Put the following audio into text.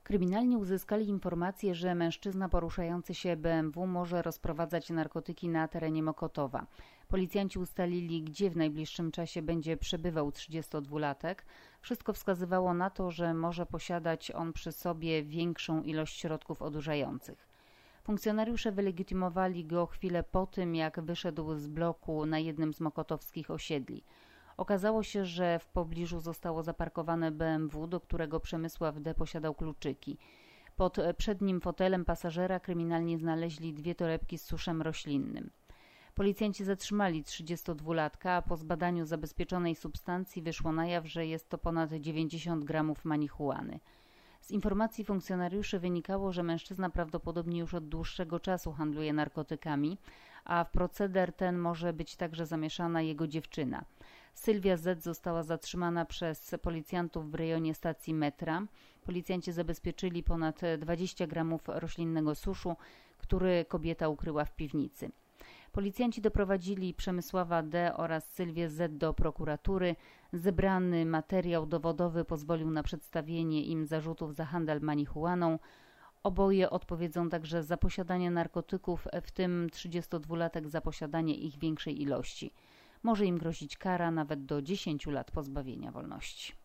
Kryminalni uzyskali informację, że mężczyzna poruszający się BMW może rozprowadzać narkotyki na terenie Mokotowa. Policjanci ustalili, gdzie w najbliższym czasie będzie przebywał 32-latek. Wszystko wskazywało na to, że może posiadać on przy sobie większą ilość środków odurzających. Funkcjonariusze wylegitymowali go chwilę po tym, jak wyszedł z bloku na jednym z mokotowskich osiedli. Okazało się, że w pobliżu zostało zaparkowane BMW, do którego Przemysław D. posiadał kluczyki. Pod przednim fotelem pasażera kryminalni znaleźli 2 torebki z suszem roślinnym. Policjanci zatrzymali 32-latka, a po zbadaniu zabezpieczonej substancji wyszło na jaw, że jest to ponad 90 gramów marihuany. Z informacji funkcjonariuszy wynikało, że mężczyzna prawdopodobnie już od dłuższego czasu handluje narkotykami, a w proceder ten może być także zamieszana jego dziewczyna. Sylwia Z. została zatrzymana przez policjantów w rejonie stacji metra. Policjanci zabezpieczyli ponad 20 gramów roślinnego suszu, który kobieta ukryła w piwnicy. Policjanci doprowadzili Przemysława D. oraz Sylwię Z. do prokuratury. Zebrany materiał dowodowy pozwolił na przedstawienie im zarzutów za handel marihuaną. Oboje odpowiedzą także za posiadanie narkotyków, w tym 32-latek za posiadanie ich większej ilości. Może im grozić kara nawet do 10 lat pozbawienia wolności.